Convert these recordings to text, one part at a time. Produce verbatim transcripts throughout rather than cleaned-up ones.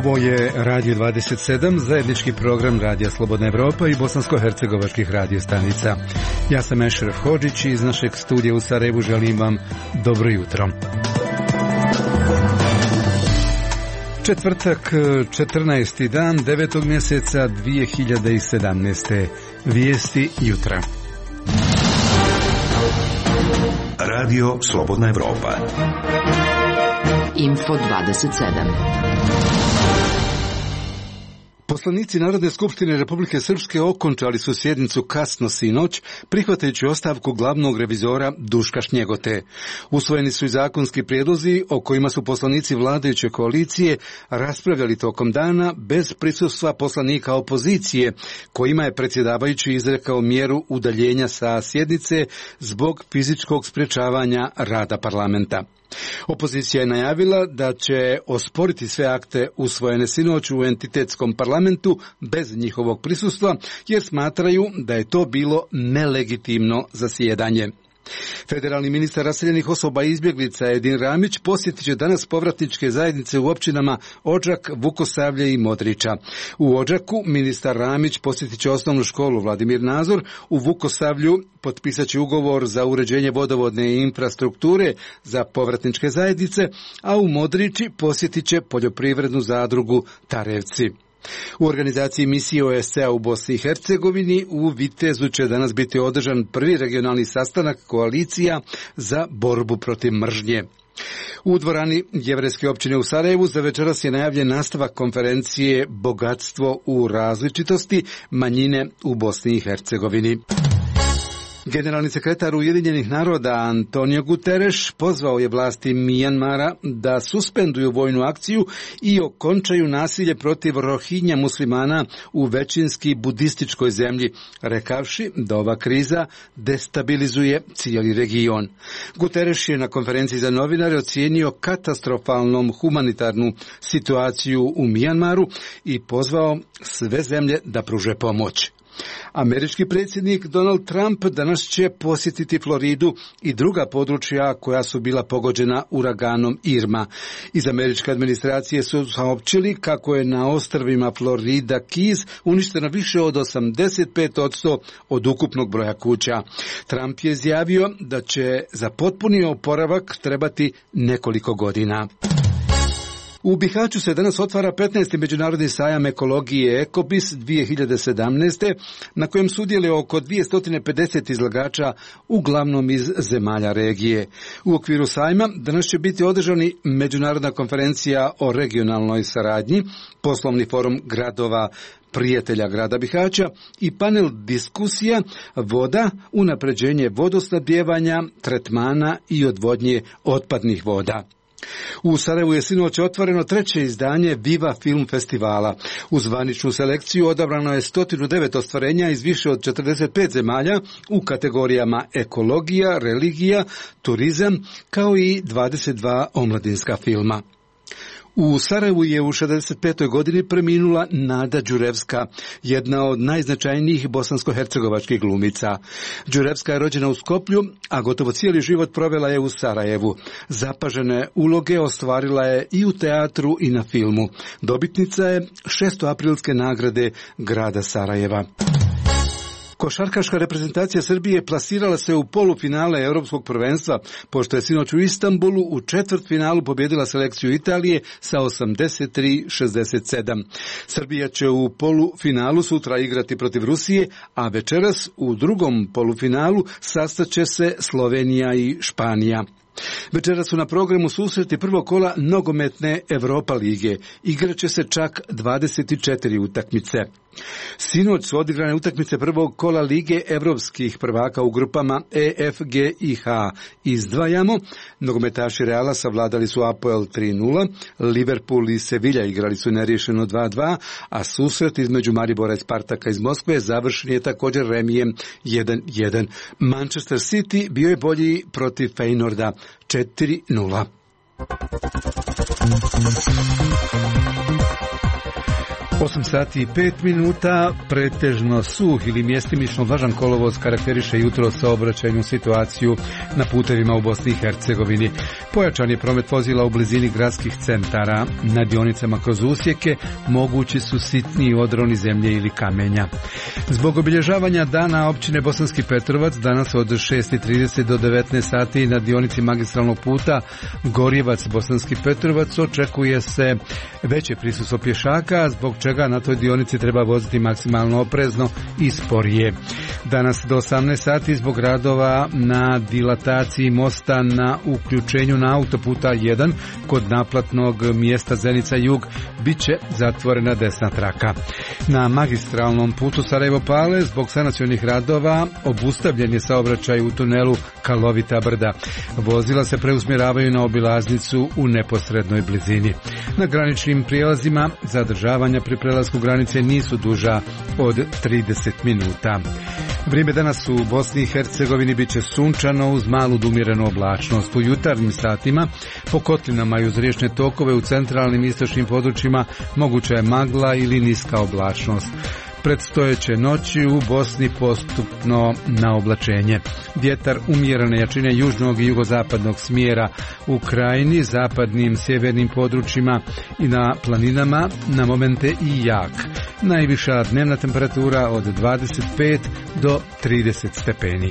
Ovo je Radio dvadeset sedam, zajednički program Radija Slobodna Evropa i bosansko-hercegovačkih radio stanica. Ja sam Ešref Hodžić i iz našeg studija u Sarajevu želim vam dobro jutro. Četvrtak, četrnaesti dan devetog mjeseca dvije hiljade sedamnaeste. Vijesti jutra. Radio Slobodna Evropa. Info dvadeset sedam. Poslanici Narodne skupštine Republike Srpske okončali su sjednicu kasno sinoć, prihvatajući ostavku glavnog revizora Duška Šnjegote. Usvojeni su i zakonski prijedlozi o kojima su poslanici vladajuće koalicije raspravljali tokom dana bez prisustva poslanika opozicije, kojima je predsjedavajući izrekao mjeru udaljenja sa sjednice zbog fizičkog sprječavanja rada parlamenta. Opozicija je najavila da će osporiti sve akte usvojene sinoć u entitetskom parlamentu bez njihovog prisustva, jer smatraju da je to bilo nelegitimno zasjedanje. Federalni ministar raseljenih osoba i izbjeglica Edin Ramić posjetit će danas povratničke zajednice u općinama Odžak, Vukosavlje i Modriča. U Odžaku ministar Ramić posjetit će osnovnu školu Vladimir Nazor, u Vukosavlju potpisat će ugovor za uređenje vodovodne infrastrukture za povratničke zajednice, a u Modriči posjetit će poljoprivrednu zadrugu Tarevci. U organizaciji misije O E S C A u Bosni i Hercegovini u Vitezu će danas biti održan prvi regionalni sastanak koalicija za borbu protiv mržnje. U dvorani Jevrejske općine u Sarajevu za večeras je najavljen nastavak konferencije Bogatstvo u različitosti, manjine u Bosni i Hercegovini. Generalni sekretar Ujedinjenih naroda Antonio Guterres pozvao je vlasti Mijanmara da suspenduju vojnu akciju i okončaju nasilje protiv Rohinja muslimana u većinski budističkoj zemlji, rekavši da ova kriza destabilizuje cijeli region. Guterres je na konferenciji za novinare ocijenio katastrofalnom humanitarnu situaciju u Mijanmaru i pozvao sve zemlje da pruže pomoć. Američki predsjednik Donald Trump danas će posjetiti Floridu i druga područja koja su bila pogođena uraganom Irma. Iz američke administracije su saopćili kako je na ostrvima Florida Keys uništeno više od osamdeset pet posto od ukupnog broja kuća. Trump je izjavio da će za potpuni oporavak trebati nekoliko godina. U Bihaću se danas otvara petnaesti međunarodni sajam ekologije Ekobis dvije hiljade sedamnaeste. na kojem sudjeluje oko dvjesto pedeset izlagača, uglavnom iz zemalja regije. U okviru sajma danas će biti održani međunarodna konferencija o regionalnoj saradnji, poslovni forum gradova prijatelja grada Bihaća i panel diskusija voda, unapređenje vodosnabdijevanja, tretmana i odvodnje otpadnih voda. U Sarajevu je sinoć otvoreno treće izdanje Viva Film Festivala. U zvaničnu selekciju odabrano je sto devet ostvarenja iz više od četrdeset pet zemalja u kategorijama ekologija, religija, turizam, kao i dvadeset dva omladinska filma. U Sarajevu je u šezdeset petoj godini preminula Nada Đurevska, jedna od najznačajnijih bosansko-hercegovačkih glumica. Đurevska je rođena u Skoplju, a gotovo cijeli život provela je u Sarajevu. Zapažene uloge ostvarila je i u teatru i na filmu. Dobitnica je šestoaprilske nagrade grada Sarajeva. Košarkaška reprezentacija Srbije plasirala se u polufinale Europskog prvenstva, pošto je sinoć u Istanbulu u četvrtfinalu pobjedila selekciju Italije sa osamdeset tri šezdeset sedam. Srbija će u polufinalu sutra igrati protiv Rusije, a večeras u drugom polufinalu sastaće se Slovenija i Španija. Večeras su na programu susreti prvog kola nogometne Europa lige. Igraće se čak dvadeset četiri utakmice. Sinoć su odigrane utakmice prvog kola Lige evropskih prvaka u grupama E, F, G i H. Izdvajamo, nogometaši Reala savladali su Apoel tri nula, Liverpool i Sevilla igrali su neriješeno dva dva, a susret između Maribora i Spartaka iz Moskve završen je također remijem jedan jedan. Manchester City bio je bolji protiv Feynorda četiri nula. osam sati i pet minuta, pretežno suh ili mjestimično vlažan kolovoz karakteriše jutro saobraćajnu situaciju na putevima u Bosni i Hercegovini. Pojačan je promet vozila u blizini gradskih centara. Na dionicama kroz usjeke mogući su sitniji odroni zemlje ili kamenja. Zbog obilježavanja dana općine Bosanski Petrovac danas od šest i trideset do devetnaest sati na dionici magistralnog puta Gorjevac Bosanski Petrovac očekuje se veće prisustvo pješaka, zbog čega na toj dionici treba voziti maksimalno oprezno i sporije. Danas do osamnaest sati zbog radova na dilataciji mosta na uključenju na autoputa jedan kod naplatnog mjesta Zenica Jug bit će zatvorena desna traka. Na magistralnom putu Sarajevo-Pale zbog sanacionih radova obustavljen je saobraćaj u tunelu Kalovita brda. Vozila se preusmjeravaju na obilaznicu u neposrednoj blizini. Na graničnim prijelazima zadržavanja pri prelasku granice nisu duža od trideset minuta. Vrijeme danas u Bosni i Hercegovini bit će sunčano uz malu do umjerenu oblačnost. U jutarnjim satima po kotlinama i uz riječne tokove u centralnim i istočnim područjima moguća je magla ili niska oblačnost. Predstojeće noći u Bosni postupno na oblačenje. Vjetar umjerene jačine južnog i jugozapadnog smjera u krajini, zapadnim sjevernim područjima i na planinama na momente i jak. Najviša dnevna temperatura od dvadeset pet do trideset stepeni.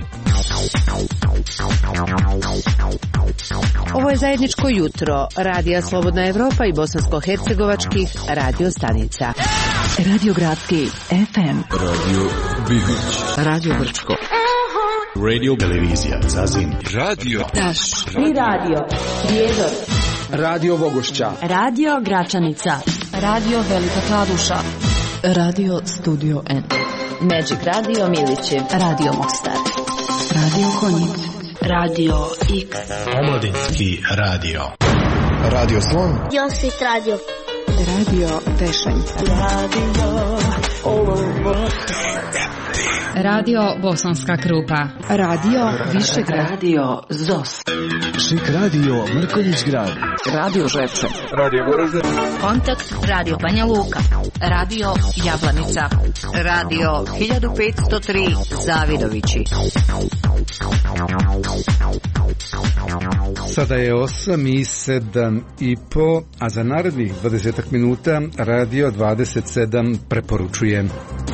Ovo je zajedničko jutro Radija Slobodna Evropa i bosansko-hercegovačkih radio stanica. Radio Gradski F M, Radio Bibić, Radio Brčko, Radio Televizija Zazin, Radio Taš i Radio Prijedor, Radio Vogošća, Radio Gračanica, Radio Velika Kladuša, Radio Studio N, Magic Radio Milići, Radio Mostar, Radio Konjic, Radio X, Omladinski radio, Radio Slon, Josit Radio, Radio Tešanjca, Radio Olovo, Radio Bosanska Krupa, Radio Višegrad, Radio Zos, Šik Radio Mrkonjić Grad, Radio Žepče, Radio Goražde, Kontakt Radio Banja Luka, Radio Jablanica, Radio hiljadu petsto tri Zavidovići. Sada je osam i sedam i po, a za narednih dvadeset minuta Radio dvadeset sedam preporučuje.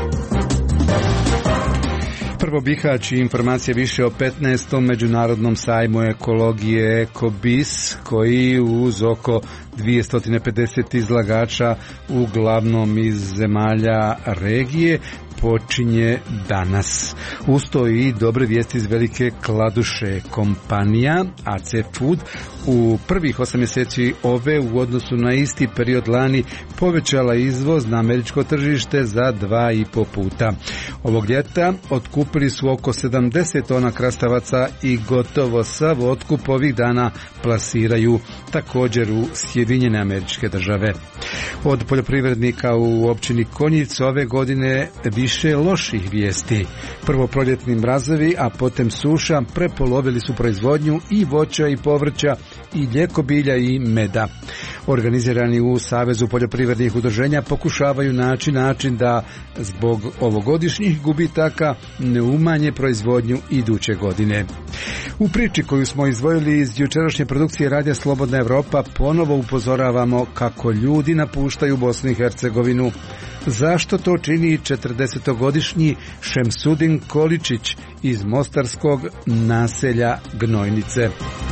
Prvo Bihać i informacija više o petnaestom međunarodnom sajmu ekologije EkoBis, koji uz oko dvjesto pedeset izlagača uglavnom iz zemalja regije počinje danas. Uz to i dobre vijesti iz Velike Kladuše. Kompanija A C Food u prvih osam mjeseci ove u odnosu na isti period lani povećala izvoz na američko tržište za dva i po puta. Ovog ljeta otkupili su oko sedamdeset tona krastavaca i gotovo sav otkup ovih dana plasiraju također u Sjedinjene Američke Države. Od poljoprivrednika u općini Konjic ove godine više loših vijesti. Prvo proljetni mrazovi, a potom suša prepolovili su proizvodnju i voća i povrća i ljekobilja i meda. Organizirani u Savezu poljoprivrednih udruženja pokušavaju naći način da zbog ovogodišnjih gubitaka ne umanje proizvodnju iduće godine. U priči koju smo izdvojili iz jučerašnje produkcije Radija Slobodna Evropa ponovo upozoravamo kako ljudi napuštaju Bosnu i Hercegovinu. Zašto to čini četrdesetogodišnji Šemsudin Količić iz mostarskog naselja Gnojnice?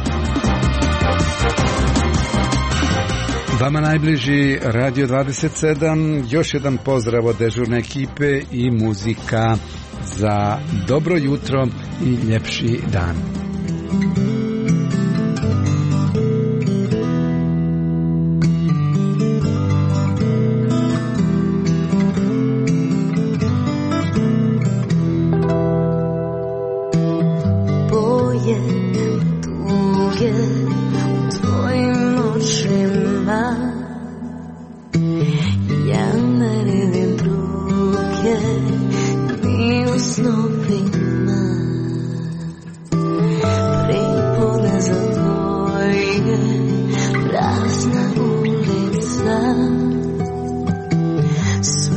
Vama najbliži Radio dvadeset sedam, još jedan pozdrav od dežurne ekipe i muzika za dobro jutro i ljepši dan. So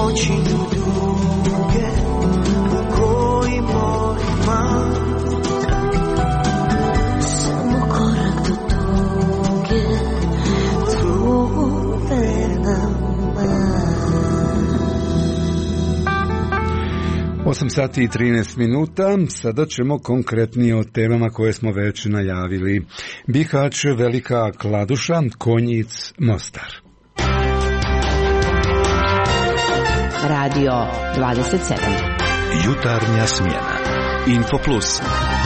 počinju duge u kojima samo korak do tuge, tuge nama. osam sati i trinaest minuta, sada ćemo konkretnije o temama koje smo već najavili. Bihać, Velika Kladuša, Konjic, Mostar. Radio dvadeset sedam. Jutarnja smjena. Info Plus.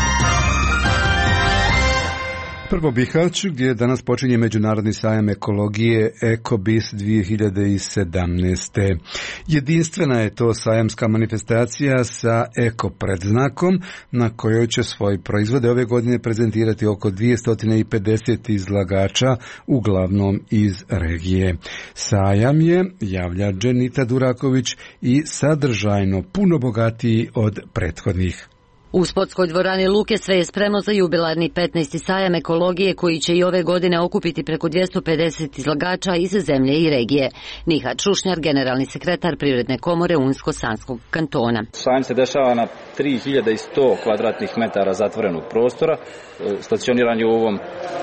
Prvo Bihać, gdje danas počinje Međunarodni sajam ekologije EkoBis dvije hiljade sedamnaeste. Jedinstvena je to sajamska manifestacija sa eko predznakom, na kojoj će svoje proizvode ove godine prezentirati oko dvjesto pedeset izlagača, uglavnom iz regije. Sajam je, javlja Dženita Duraković, i sadržajno puno bogatiji od prethodnih. U sportskoj dvorani Luke sve je spremno za jubilarni petnaesti sajam ekologije koji će i ove godine okupiti preko dvjesto pedeset izlagača iz zemlje i regije. Nihat Šušnjar, generalni sekretar Privredne komore Unsko-Sanskog kantona. Sajam se dešava na tri hiljade sto kvadratnih metara zatvorenog prostora, stacioniran je u ovom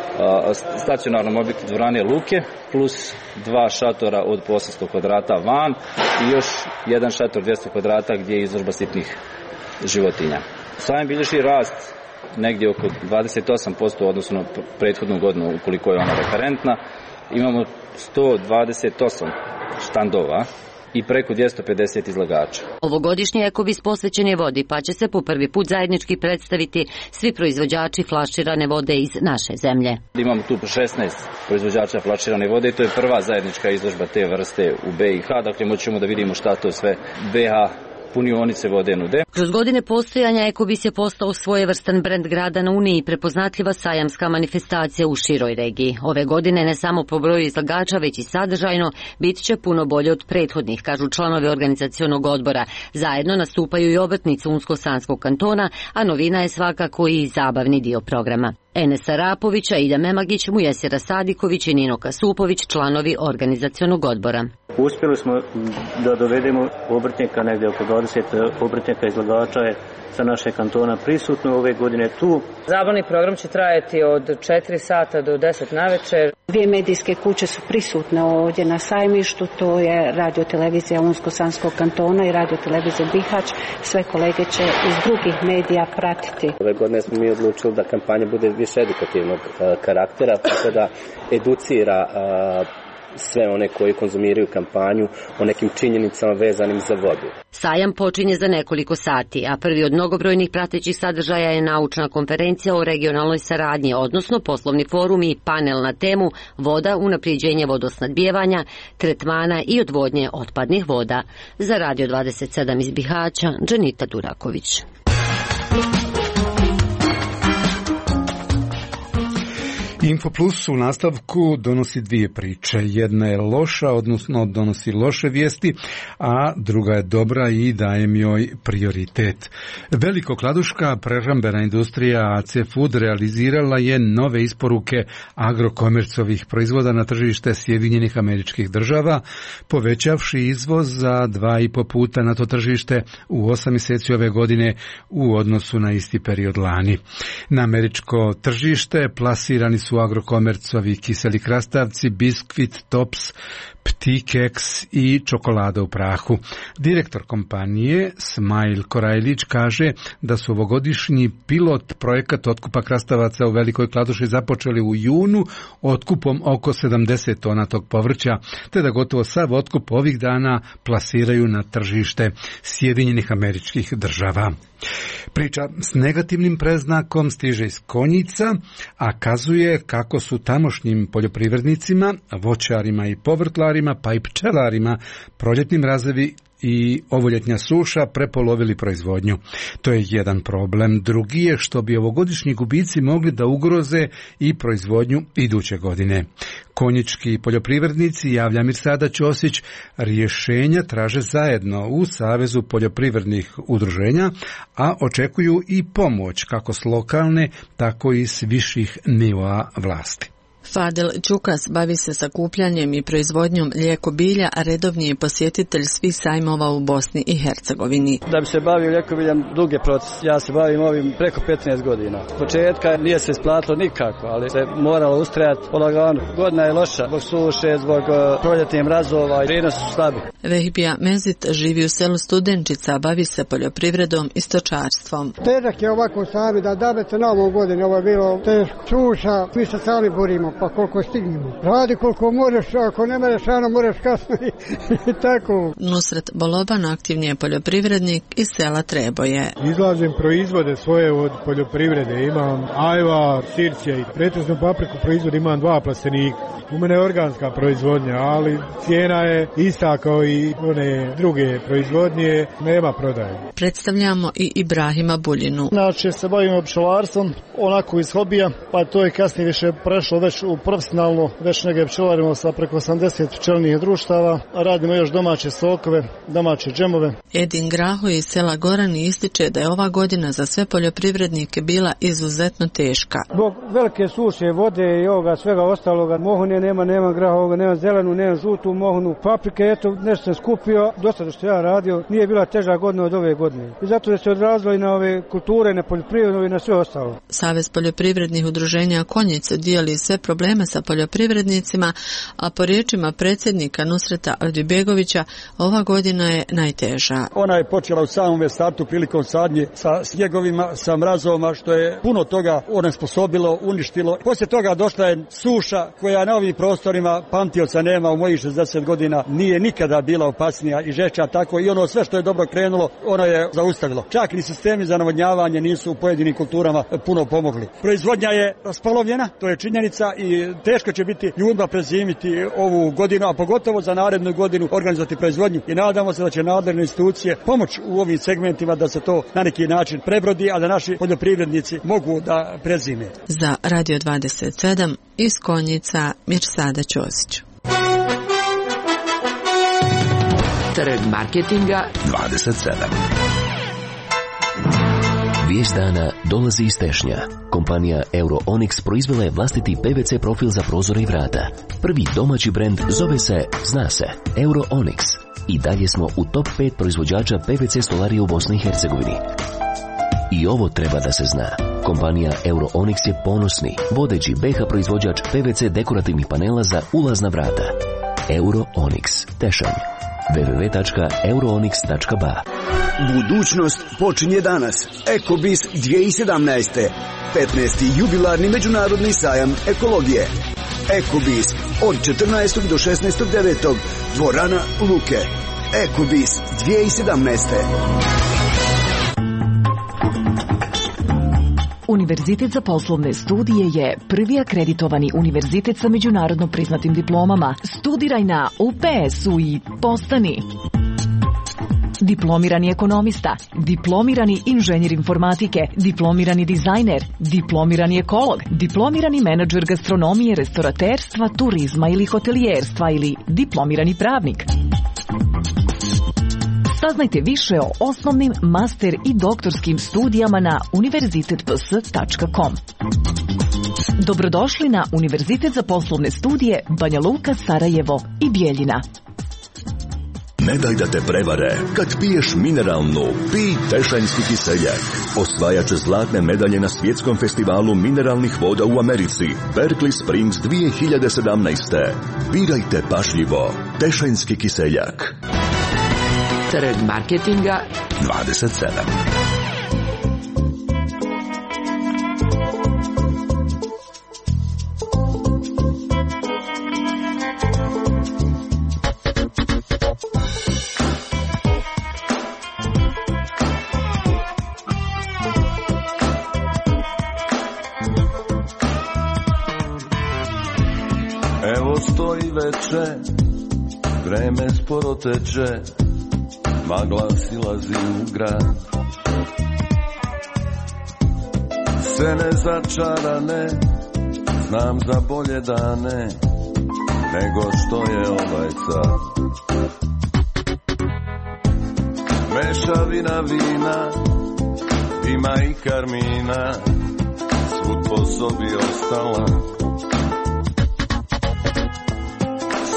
stacionarnom objektu dvorane Luke, plus dva šatora od po osamsto kvadrata van i još jedan šator dvjesto kvadrata gdje je izložba sitnih životinja. Sajam bilježi rast negdje oko dvadeset osam posto u odnosu na prethodnu godinu ukoliko je ona referentna. Imamo sto dvadeset osam štandova i preko dvjesto pedeset izlagača. Ovogodišnji EkoBis posvećen je vodi, pa će se po prvi put zajednički predstaviti svi proizvođači flaširane vode iz naše zemlje. Imamo tu šesnaest proizvođača flaširane vode i to je prva zajednička izložba te vrste u B i H, dakle moćemo da vidimo šta to sve B H punionice vode nude. Kroz godine postojanja EkoBis je postao svojevrstan brend grada na Uniji i prepoznatljiva sajamska manifestacija u široj regiji. Ove godine ne samo po broju izlagača, već i sadržajno bit će puno bolje od prethodnih, kažu članovi organizacionog odbora. Zajedno nastupaju i obrtnici Unsko-Sanskog kantona, a novina je svakako i zabavni dio programa. Enes Arapović, Aida Memagić, Mujesira Sadiković i Nino Kasupović, članovi organizacionog odbora. Uspjeli smo da dovedemo obrtnika, negdje oko dvadeset obrtnika izlagača je sa naše kantona prisutno ove godine tu. Zabavni program će trajati od četiri sata do deset navečer. Dvije medijske kuće su prisutne ovdje na sajmištu, to je radiotelevizija Unsko-Sanskog kantona i radiotelevizija Bihać. Sve kolege će iz drugih medija pratiti. Ove godine smo mi odlučili da kampanja bude više edukativnog karaktera, tako da educira sve one koji konzumiraju kampanju o nekim činjenicama vezanim za vodu. Sajam počinje za nekoliko sati, a prvi od mnogobrojnih pratećih sadržaja je naučna konferencija o regionalnoj saradnji, odnosno poslovni forum i panel na temu voda, unapređenje vodosnadbijevanja, tretmana i odvodnje otpadnih voda. Za Radio dvadeset sedam iz Bihaća, Dženita Duraković. Info Plus u nastavku donosi dvije priče. Jedna je loša, odnosno donosi loše vijesti, a druga je dobra i dajem joj prioritet. Velikokladuška prehrambena industrija A C Food realizirala je nove isporuke agrokomercovih proizvoda na tržište Sjedinjenih Američkih Država, povećavši izvoz za dva i po puta na to tržište u osam mjeseci ove godine u odnosu na isti period lani. Na američko tržište plasirani su agrokomercovi kiseli krastavci, biskvit, tops, ptikeks i čokolada u prahu. Direktor kompanije Smajl Korajlić kaže da su ovogodišnji pilot projekat otkupa krastavaca u Velikoj Kladuši započeli u junu otkupom oko sedamdeset tona tog povrća, te da gotovo sav otkup ovih dana plasiraju na tržište Sjedinjenih Američkih Država. Priča s negativnim predznakom stiže iz Konjica, a kazuje kako su tamošnjim poljoprivrednicima, voćarima i povrtlarima, pa i pčelarima proljetni mrazevi i ovoljetnja suša prepolovili proizvodnju. To je jedan problem. Drugi je što bi ovogodišnji gubici mogli da ugroze i proizvodnju iduće godine. Konjički poljoprivrednici, javlja Mirsada Ćosić, rješenja traže zajedno u Savezu poljoprivrednih udruženja, a očekuju i pomoć kako s lokalne, tako i s viših nivoa vlasti. Fadel Čukas bavi se sakupljanjem i proizvodnjom mlijeko bilja, a redovni je posjetitelj svih sajmova u Bosni i Hercegovini. Da bi se bavio mlijekobiljem dug je proces. Ja se bavim ovim preko petnaest godina. S početka nije se isplatilo nikako, ali se moralo ustrajati polagano. Godina je loša zbog suše, zbog uh, proljetnih mrazova i prinosi su slabi. Vehibija Mezit živi u selu Studenčica, bavi se poljoprivredom i stočarstvom. Težak je ovako sami da dabete na ovom godini, ovo je bilo teško. Suša, mi se sami borimo, pa koliko stignemo. Radi koliko možeš, ako ne mereš rano, moraš kasno i, i tako. Nusret Boloban aktivni je poljoprivrednik iz sela Treboje. Izlažem proizvode svoje od poljoprivrede. Imam ajvar, sirće i pretežnu papriku proizvod, imam dva plastenika. U mene je organska proizvodnja, ali cijena je ista kao i one druge proizvodnje, nema prodaje. Predstavljamo i Ibrahima Buljinu. Znači se bavimo pčelarstvom, onako iz hobija, pa to je kasnije više prešlo već u profesionalno, već neke pčelarimo sa preko osamdeset pčelnih društava, radimo još domaće sokove, domaće džemove. Edin Graho iz sela Gorani ističe da je ova godina za sve poljoprivrednike bila izuzetno teška. Zbog velike suše, vode i ovoga svega ostaloga, mohune nema, nema graha, nema zelenu, nema žutu mohunu, paprike, eto nešto se skupio, dosta što ja radio, nije bila teža godina od ove godine. I zato je se odrazilo i na ove kulture, na poljoprivredu i na sve ostalo. Savez poljoprivrednih udruženja Konjice dijeli sve probleme sa poljoprivrednicima, a po riječima predsjednika Nusreta Aldibegovića, ova godina je najteža. Ona je počela u samom startu prilikom sadnje sa snjegovima, sa mrazovima, što je puno toga onesposobilo, uništilo. Poslije toga došla je suša koja na ovim prostorima pamtioca nema u mojih šezdeset godina, nije nikada bila opasnija i žešća, tako i ono sve što je dobro krenulo, ono je zaustavilo. Čak ni sistemi za navodnjavanje nisu u pojedinim kulturama puno pomogli. Proizvodnja je raspolovljena, to je činjenica i teško će biti ljudima prezimiti ovu godinu, a pogotovo za narednu godinu organizovati proizvodnju i nadamo se da će nadležne institucije pomoći u ovim segmentima da se to na neki način prebrodi, a da naši poljoprivrednici mogu da prezime. Za Radio dvadeset sedam iz Konjica Mirsada Ćosić. Trg marketinga dvadeset sedam. Vijest dana dolazi iz Tešnja. Kompanija Euro-Onyx proizvela je vlastiti P V C profil za prozore i vrata. Prvi domaći brend zove se, zna se, Euro-Onyx. I dalje smo u top pet proizvođača P V C stolarije u Bosni i Hercegovini. I ovo treba da se zna. Kompanija Euro-Onyx je ponosni, vodeći B H proizvođač P V C dekorativnih panela za ulazna vrata. Euro-Onyx, Tešanj. w w w tačka euronyx tačka b a. Budućnost počinje danas. Ekobis dvije tisuće sedamnaeste. petnaesti jubilarni međunarodni sajam ekologije. Ekobis od četrnaestog do šesnaestog devetog. Dvorana Luke. Ekobis dvije tisuće sedamnaeste. Univerzitet za poslovne studije je prvi akreditovani univerzitet sa međunarodno priznatim diplomama. Studiraj na U P S-u i postani diplomirani ekonomista, diplomirani inženjer informatike, diplomirani dizajner, diplomirani ekolog, diplomirani menadžer gastronomije, restoraterstva, turizma ili hotelijerstva ili diplomirani pravnik. Saznajte više o osnovnim, master i doktorskim studijama na univerzitet p s tačka com. Dobrodošli na Univerzitet za poslovne studije Banja Luka, Sarajevo i Bijeljina. Ne daj da te prevare. Kad piješ mineralnu, pij Tešanjski kiseljak. Osvajač zlatne medalje na svjetskom festivalu mineralnih voda u Americi. Berkeley Springs dvije hiljade sedamnaeste. Birajte pažljivo. Tešanjski kiseljak. Trg marketinga dvadeset sedam. Evo stoji veče, vreme sporo teče, magla silazi u grad. Scene začarane, znam za bolje dane, nego što je ovaj car. Mešavina vina, ima i karmina, svud po sobi ostala.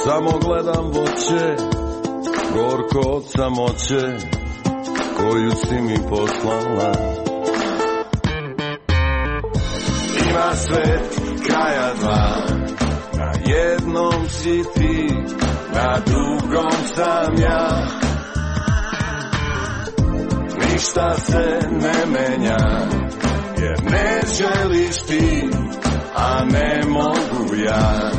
samo gledam voće, gorko od samoće, koju si mi poslala. Ima svet kraja dva, na jednom si ti, na drugom sam ja. Ništa se ne menja, jer ne želiš ti, a ne mogu ja.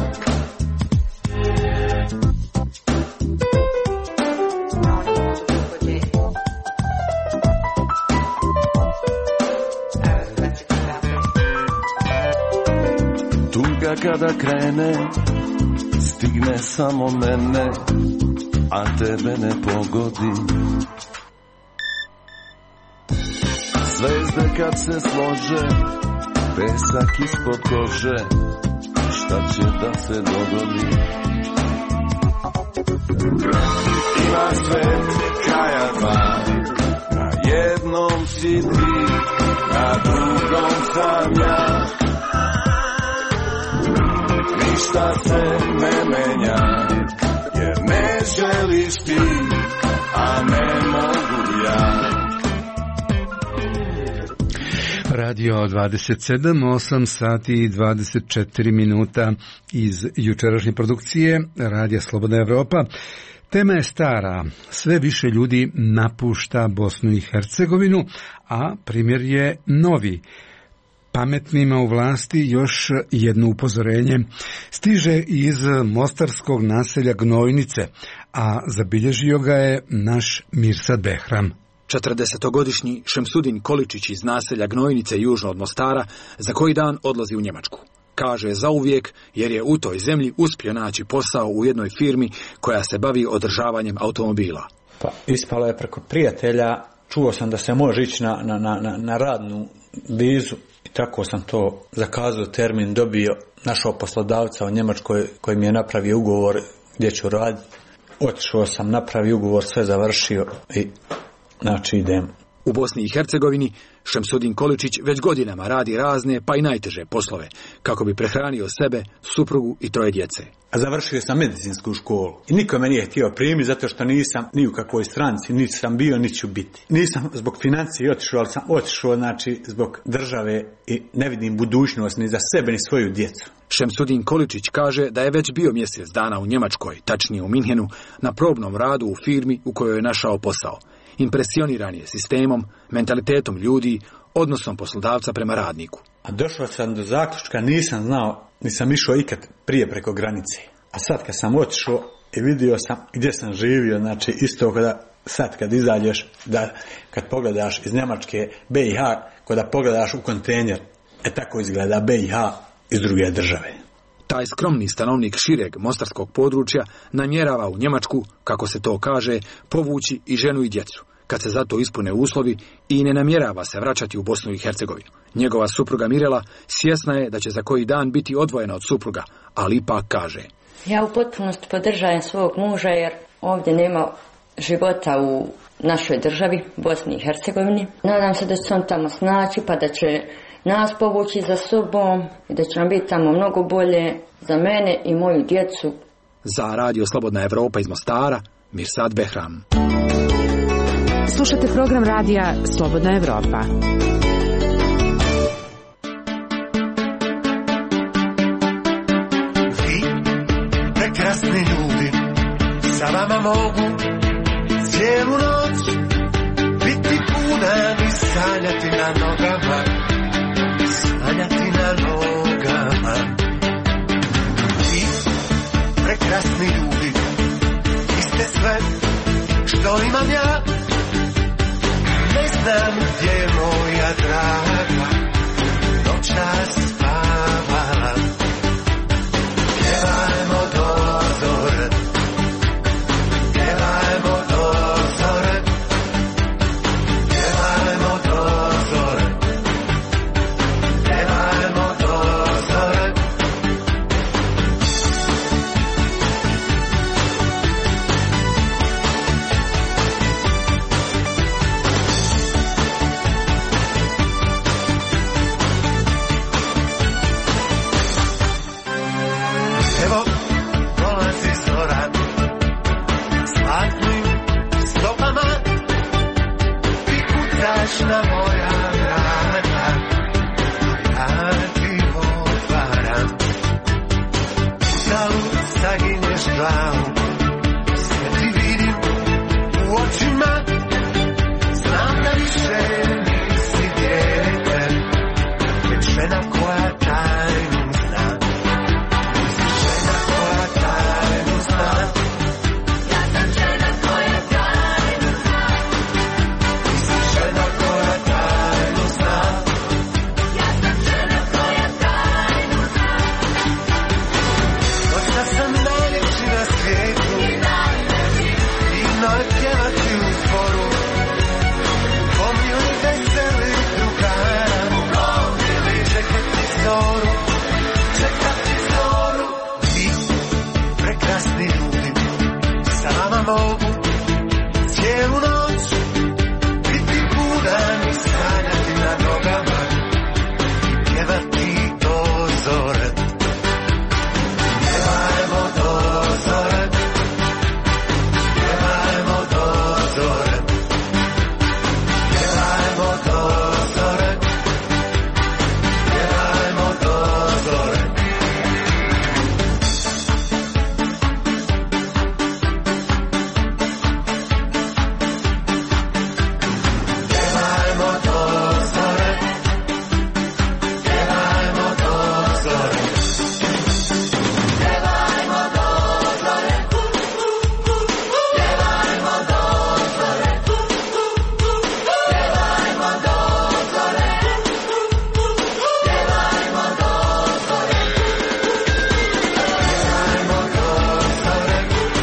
Tuga kada krene, stigne samo mene, a tebe ne pogodi. Zvezde kad se slože, pesak ispod kože, šta će da se dogodi? Ima svet kraja dva, na jednom si ti, na drugom sam ja. Ništa se ne menja, jer ne želiš ti, a ne mogu ja. Radio dvadeset sedam, osam sati i dvadeset četiri minuta iz jučerašnje produkcije Radija Slobodna Evropa. Tema je stara, sve više ljudi napušta Bosnu i Hercegovinu, a primjer je novi. Pametnima u vlasti još jedno upozorenje stiže iz mostarskog naselja Gnojnice, a zabilježio ga je naš Mirsad Behram. četrdesetogodišnji Šemsudin Količić iz naselja Gnojnice južno od Mostara za koji dan odlazi u Njemačku. Kaže zauvijek jer je u toj zemlji uspio naći posao u jednoj firmi koja se bavi održavanjem automobila. Pa ispalo je preko prijatelja, čuo sam da se može ići na, na, na, na radnu vizu i tako sam to zakazao termin, dobio, našao poslodavca u Njemačkoj koji mi je napravio ugovor gdje ću raditi. Otišao sam, napravio ugovor, sve završio i znači idem. U Bosni i Hercegovini Šemsudin Količić već godinama radi razne pa i najteže poslove kako bi prehranio sebe, suprugu i troje djece. A završio sam medicinsku školu i niko me nije htio primiti zato što nisam ni u kakvoj stranci, niti sam bio, niti ću biti. Nisam zbog financije otišao, ali sam otišao znači zbog države i ne vidim budućnost ni za sebe ni svoju djecu. Šemsudin Količić kaže da je već bio mjesec dana u Njemačkoj, tačnije u Minhenu, na probnom radu u firmi u kojoj je našao posao. Impresioniran je sistemom, mentalitetom ljudi, odnosom poslodavca prema radniku. A došao sam do zaključka, nisam znao, nisam išao ikad prije preko granice. A sad kad sam otišao i vidio sam gdje sam živio, znači isto kada sad kad izađeš, da kad pogledaš iz Njemačke B i H, kada pogledaš u kontejner, e tako izgleda B i H iz druge države. Taj skromni stanovnik šireg mostarskog područja namjerava u Njemačku, kako se to kaže, povući i ženu i djecu, kad se za to ispune uslovi, i ne namjerava se vraćati u Bosnu i Hercegovinu. Njegova supruga Mirela svjesna je da će za koji dan biti odvojena od supruga, ali ipak kaže: Ja u potpunosti podržavam svog muža jer ovdje nema života u našoj državi, Bosni i Hercegovini. Nadam se da će se on tamo snaći pa da će nas povući za sobom i da će nam biti tamo mnogo bolje za mene i moju djecu. Za Radio Slobodna Evropa iz Mostara, Mirsad Behram. Slušate program radija Slobodna Evropa. Vi, prekrasni ljudi, sa vama mogu cijelu noć biti budan i sanjati na nogama, sanjati na nogama. Vi, prekrasni ljudi, vi ste sve što imam ja. Ne znam gdje je moja draga, noćas spavala. Pjevajmo do zore, pjevajmo do zore, pjevajmo do zore, pjevajmo do zore. zlatnim stopama ti kucaš na moja vrata, ja ti otvaram. Uzalud saginješ glavu, sve ti vidim u očima, znam da više nisi dijete, već žena koja tajnu zna. Ti si žena koja tajnu zna. Ja sam žena koja tajnu zna. Ti si žena koja tajnu zna. Ja sam žena koja tajnu zna. Dosta sam najljepši na svijetu i notjela ti u zboru. Pomili veseli drugara, čekati zoru, čekati zoru. Vi, prekrasni ljudi, sa vama mogu cijelu noć biti budan i sanjati na nogama i pjevati do zore. Pjevajmo do zore, pjevajmo do zore, pjevajmo do zore, pjevajmo do zore. Pjevajmo do zore, pjevajmo do zore. Pjevajmo do zore, pjevajmo do zore, pjevajmo do zore, pjevajmo do zore, pjevajmo do zore,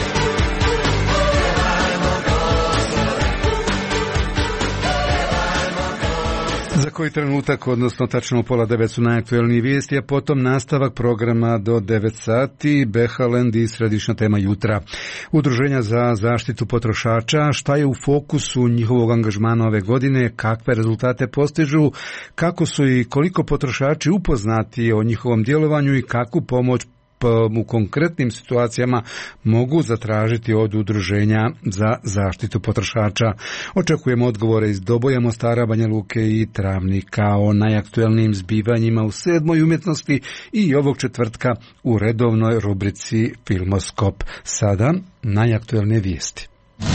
Za koji trenutak, odnosno tačno u pola devet su najaktuelnije vijesti, a potom nastavak programa do devet sati, Behaland i središnja tema jutra. Udruženja za zaštitu potrošača, šta je u fokusu njihovog angažmana ove godine, kakve rezultate postižu, kako su i koliko potrošači upoznati o njihovom djelovanju i kakvu pomoć u konkretnim situacijama mogu zatražiti od udruženja za zaštitu potrošača. Očekujemo odgovore iz Doboja, Mostara, Banja Luke i Travnika o najaktuelnijim zbivanjima u sedmoj umjetnosti i ovog četvrtka u redovnoj rubrici Filmoskop. Sada najaktuelnije vijesti.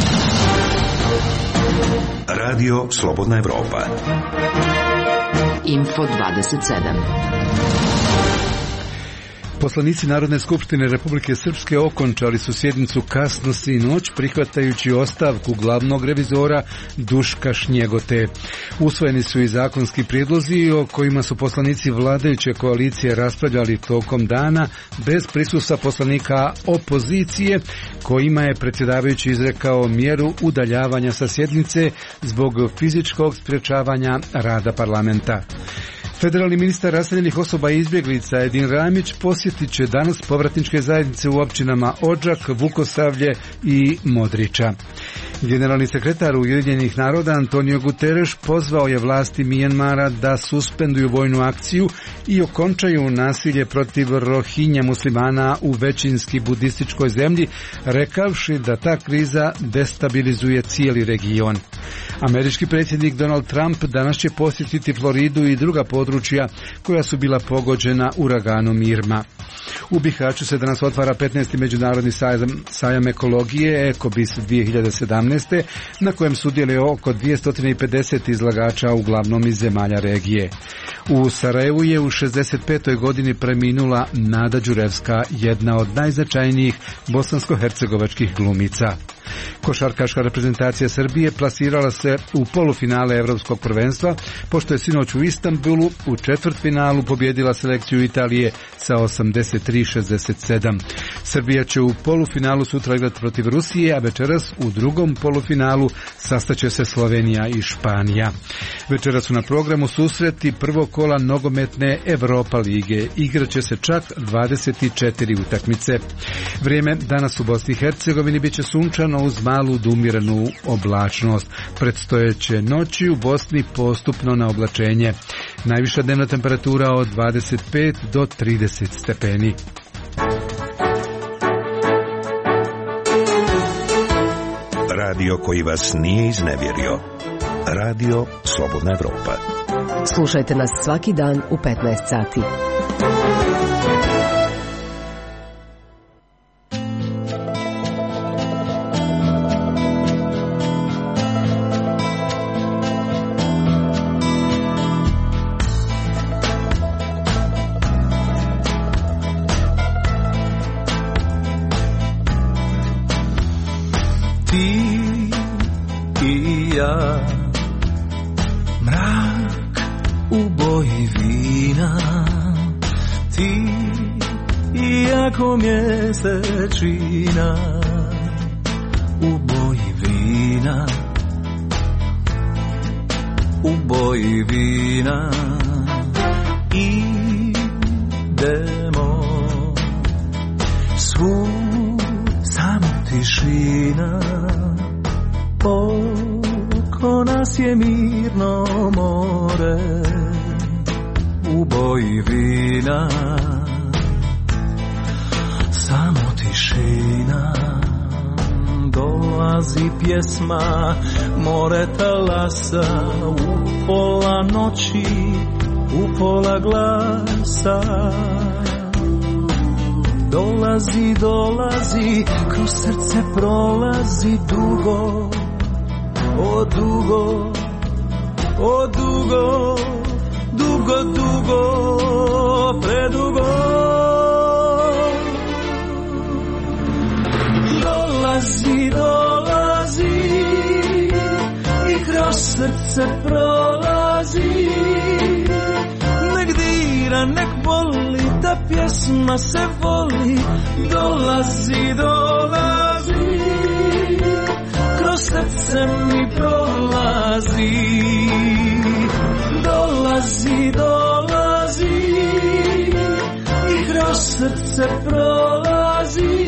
Radio Slobodna Evropa. Info dvadeset sedam. Poslanici Narodne skupštine Republike Srpske okončali su sjednicu kasno sinoć prihvatajući ostavku glavnog revizora Duška Šnjegote. Usvojeni su i zakonski prijedlozi o kojima su poslanici vladajuće koalicije raspravljali tokom dana bez prisustva poslanika opozicije, kojima je predsjedavajući izrekao mjeru udaljavanja sa sjednice zbog fizičkog sprječavanja rada parlamenta. Federalni ministar raseljenih osoba i izbjeglica Edin Ramić posjetit će danas povratničke zajednice u općinama Odžak, Vukosavlje i Modriča. Generalni sekretar Ujedinjenih naroda Antonio Guterres pozvao je vlasti Mijanmara da suspenduju vojnu akciju i okončaju nasilje protiv Rohinja muslimana u većinski budističkoj zemlji, rekavši da ta kriza destabilizuje cijeli region. Američki predsjednik Donald Trump danas će posjetiti Floridu i druga područja koja su bila pogođena uraganom Irma. U Bihaću se danas otvara petnaesti međunarodni sajam, sajam ekologije Ekobis dvije hiljade sedamnaeste, na kojem sudjeluje oko dvjesto pedeset izlagača uglavnom iz zemalja regije. U Sarajevu je u šezdeset petoj godini preminula Nada Đurevska, jedna od najznačajnijih bosansko-hercegovačkih glumica. Košarkaška reprezentacija Srbije plasirala se u polufinale Evropskog prvenstva, pošto je sinoć u Istanbulu u četvrtfinalu pobjedila selekciju Italije sa osamdeset tri šezdeset sedam. Srbija će u polufinalu sutra igrati protiv Rusije, a večeras u drugom polufinalu sastaće se Slovenija i Španija. Večeras su na programu susreti prvog kola nogometne Europa lige. Igraće se čak dvadeset četiri utakmice. Vrijeme danas u Bosni i Hercegovini bit će sunčano uz malu umirenu oblačnost. Predstojeće noći u Bosni postupno na oblačenje. Najviša dnevna temperatura od dvadeset pet do trideset stepeni. radio koji vas nije iznevjerio. Radio Slobodna Evropa. Slušajte nas svaki dan u petnaest sati. Mjesečina u boji vina, u boji vina idemo, svud samo tišina, oko nas je mirno more, u boji vina samo tišina, dolazi pjesma, more talasa, u pola noći, u pola glasa. Dolazi, dolazi, kroz srce prolazi dugo, o dugo, o dugo, dugo, dugo, predugo. Dolazi, dolazi i kroz srce prolazi, nek dira, nek boli, ta pjesma se voli. Dolazi, dolazi, kroz srce mi prolazi. Dolazi, dolazi i kroz srce prolazi,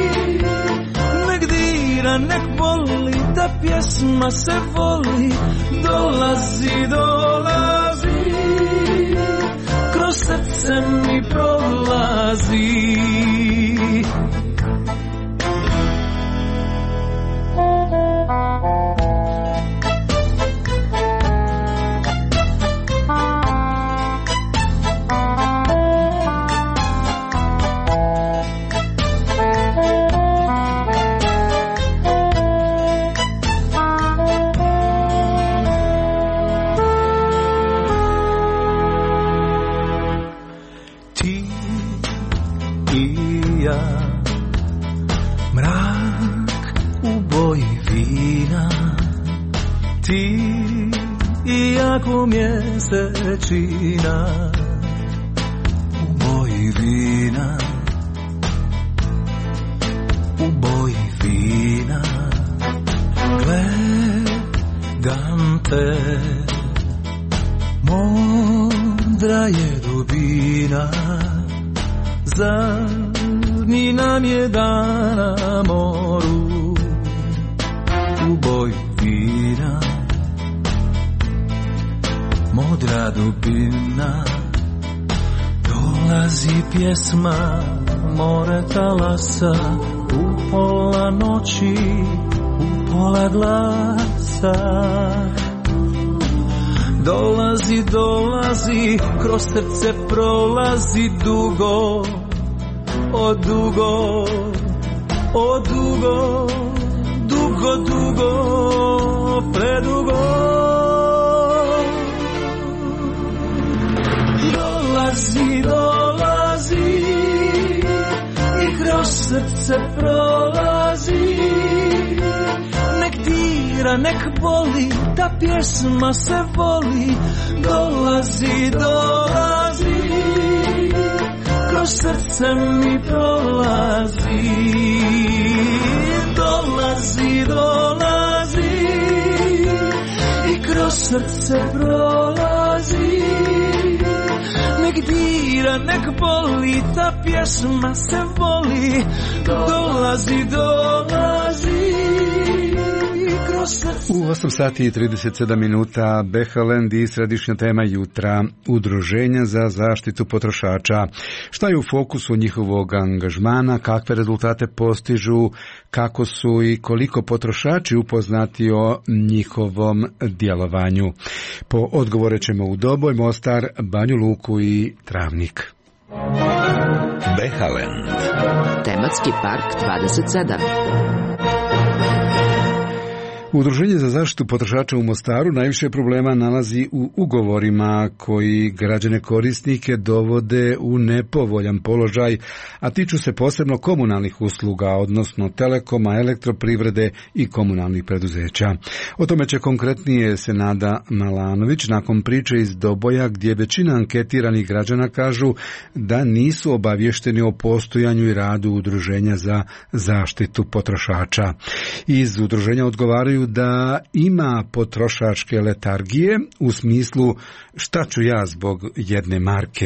nek boli, ta pjesma se voli. Dolazi, dolazi, kroz srce mi prolazi. Mjesečina u boji vina, u boji vina, gledam te, modra je dubina, zadnji nam je dan na moru, u boji vina, modra dubina. Dolazi pjesma, more talasa, u pola noći, u pola glasa. Dolazi, dolazi, kroz srce prolazi dugo, o dugo, o dugo, dugo, dugo, predugo. Dolazi, dolazi i kroz srce prolazi, nek dira, nek boli, ta pjesma se voli. Dolazi, dolazi, kroz srce mi prolazi. Dolazi, dolazi i kroz srce prolazi, nek dira, nek boli, ta pjesma se voli. Dolazi, dolazi i kroz srce U osam sati i trideset sedam minuta Behaland i središnja tema jutra, udruženja za zaštitu potrošača. Šta je u fokusu njihovog angažmana, kakve rezultate postižu, kako su i koliko potrošači upoznati o njihovom djelovanju. Po odgovore ćemo u Doboj, Mostar, Banju Luku i Travnik. Behaland. Tematski park dvadeset sedam. Udruženje za zaštitu potrošača u Mostaru najviše problema nalazi u ugovorima koji građane korisnike dovode u nepovoljan položaj, a tiču se posebno komunalnih usluga, odnosno telekoma, elektroprivrede i komunalnih preduzeća. O tome će konkretnije Senada Malanović nakon priče iz Doboja, gdje većina anketiranih građana kažu da nisu obavješteni o postojanju i radu udruženja za zaštitu potrošača. Iz udruženja odgovaraju da ima potrošačke letargije u smislu šta ću ja zbog jedne marke.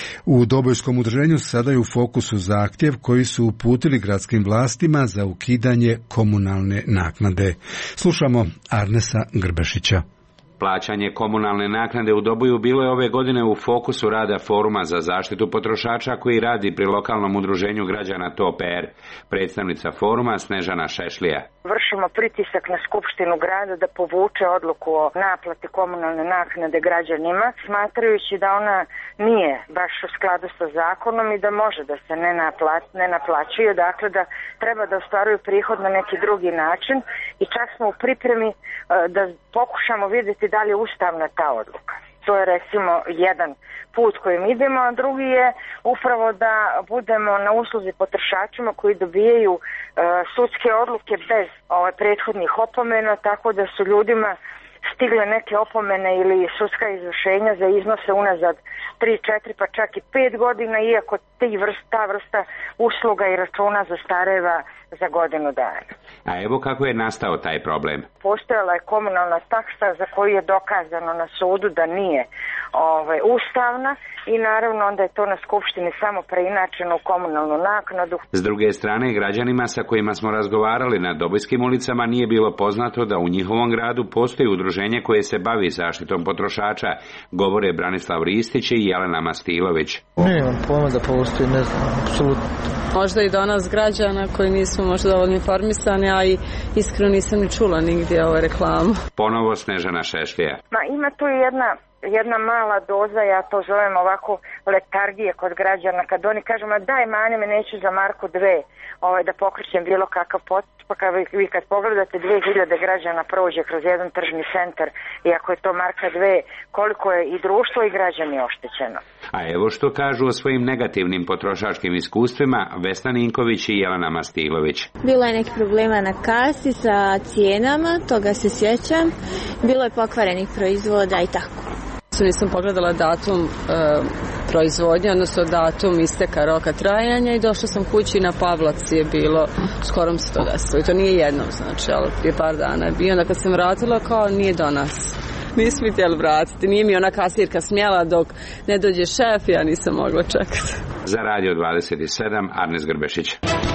U Dobojskom udruženju sada je u fokusu zahtjev koji su uputili gradskim vlastima za ukidanje komunalne naknade. Slušamo Arnesa Grbešića. Plaćanje komunalne naknade u Doboju bilo je ove godine u fokusu rada Foruma za zaštitu potrošača koji radi pri lokalnom udruženju građana T O P R. Predstavnica foruma Snežana Šešlija. Vršimo pritisak na Skupštinu grada da povuče odluku o naplati komunalne naknade građanima, smatrajući da ona nije baš u skladu sa zakonom i da može da se ne, napla, ne naplaćuje, dakle da treba da ostvaruju prihod na neki drugi način i čak smo u pripremi da pokušamo vidjeti da li je ustavna ta odluka. To je recimo jedan put kojim idemo, a drugi je upravo da budemo na usluzi potrošačima koji dobijaju e, sudske odluke bez ove prethodnih opomena, tako da su ljudima stigle neke opomene ili sudska izvršenja za iznose unazad tri, četiri pa čak i pet godina, iako ti vrsta, ta vrsta usluga i računa zastareva za godinu dana. A evo kako je nastao taj problem. Postojala je komunalna taksa za koju je dokazano na sudu da nije ovaj, ustavna i naravno onda je to na Skupštini samo preinačeno u komunalnu naknadu. S druge strane, građanima sa kojima smo razgovarali na Dobojskim ulicama nije bilo poznato da u njihovom gradu postoji udruženje koje se bavi zaštitom potrošača, govore Branislav Ristić i Jelena Mastilović. Nemam pojma da postoji, ne znam, apsolutno. Možda i do nas građana koji nismo možda dovoljno informisani, a i iskreno nisam ni čula nigdje ovu reklamu. Ponovo Snežana Šešlija. Ma ima tu jedna jedna mala doza, ja to zovem ovako letargije kod građana, kad oni kažu, ma daj manje me neću za marku dve ovaj, da pokrećem bilo kakav postupak, a vi, vi kad pogledate dve hiljade građana prođe kroz jedan tržni centar i ako je to marka dve, koliko je i društvo i građani oštećeno. A evo što kažu o svojim negativnim potrošačkim iskustvima Vesna Ninković i Jelena Mastilović. Bilo je neki problema na kasi sa cijenama, toga se sjećam, bilo je pokvarenih proizvoda i tako. Nisam pogledala datum e, proizvodnje, odnosno datum isteka roka trajanja i došla sam kući na Pavlac je bilo, skoro mi se to desilo i to nije jednom, znači, ali prije par dana je bio, onda kad sam vratila kao nije do nas. Nismo mi htjeli vratiti, nije mi ona kasirka smjela dok ne dođe šef, ja nisam mogla čekati. Za Radio dvadeset sedam, Arnes Grbešić.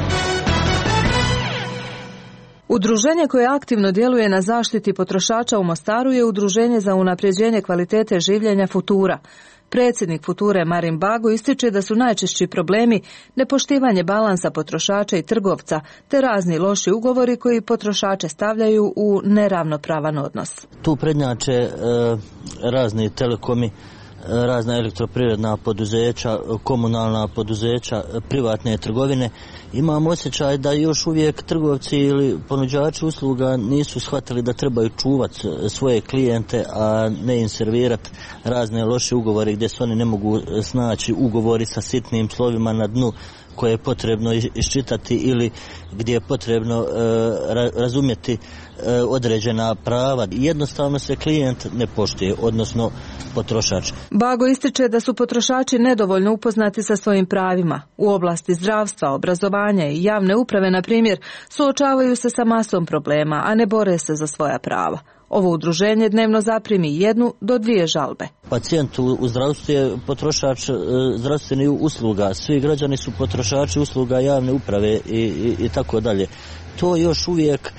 Udruženje koje aktivno djeluje na zaštiti potrošača u Mostaru je Udruženje za unapređenje kvalitete življenja Futura. Predsjednik Future Marin Bago ističe da su najčešći problemi nepoštivanje balansa potrošača i trgovca, te razni loši ugovori koji potrošače stavljaju u neravnopravan odnos. Tu prednjače e, razni telekomi, razna elektroprivredna poduzeća, komunalna poduzeća, privatne trgovine. Imam osjećaj da još uvijek trgovci ili ponuđači usluga nisu shvatili da trebaju čuvati svoje klijente, a ne im servirati razne loše ugovore gdje se oni ne mogu snaći, ugovori sa sitnim slovima na dnu koje je potrebno iščitati ili gdje je potrebno e, razumjeti e, određena prava. Jednostavno se klijent ne poštuje, odnosno potrošač. Bago ističe da su potrošači nedovoljno upoznati sa svojim pravima. U oblasti zdravstva, obrazovanja i javne uprave, na primjer, suočavaju se sa masom problema, a ne bore se za svoja prava. Ovo udruženje dnevno zaprimi jednu do dvije žalbe. Pacijent u zdravstvu je potrošač zdravstvenih usluga. Svi građani su potrošači usluga javne uprave i, i, i tako dalje. To još uvijek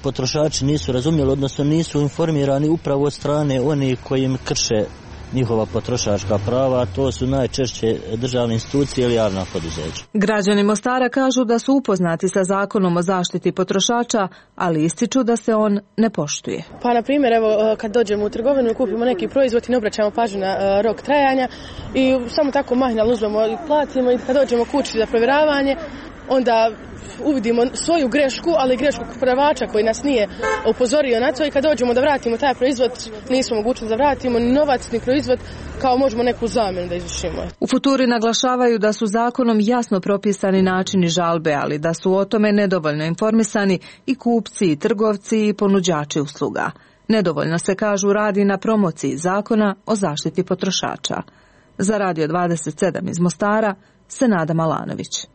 potrošači nisu razumjeli, odnosno nisu informirani upravo od strane onih koji im krše njihova potrošačka prava, a to su najčešće državne institucije ili javna poduzeća. Građani Mostara kažu da su upoznati sa zakonom o zaštiti potrošača, ali ističu da se on ne poštuje. Pa na primjer, evo kad dođemo u trgovinu, kupimo neki proizvod i ne obraćamo pažnju na rok trajanja i samo tako mahinalno uzmemo i platimo, i kad dođemo kući za provjeravanje, onda uvidimo svoju grešku, ali grešku prodavača koji nas nije upozorio na to, i kad dođemo da vratimo taj proizvod, nismo mogućni da vratimo ni novac ni proizvod, kao možemo neku zamjenu da izvršimo. U Futuri naglašavaju da su zakonom jasno propisani načini žalbe, ali da su o tome nedovoljno informisani i kupci, i trgovci, i ponuđači usluga. Nedovoljno se, kažu, radi na promociji zakona o zaštiti potrošača. Za Radio dvadeset sedam iz Mostara, Senada Malanović.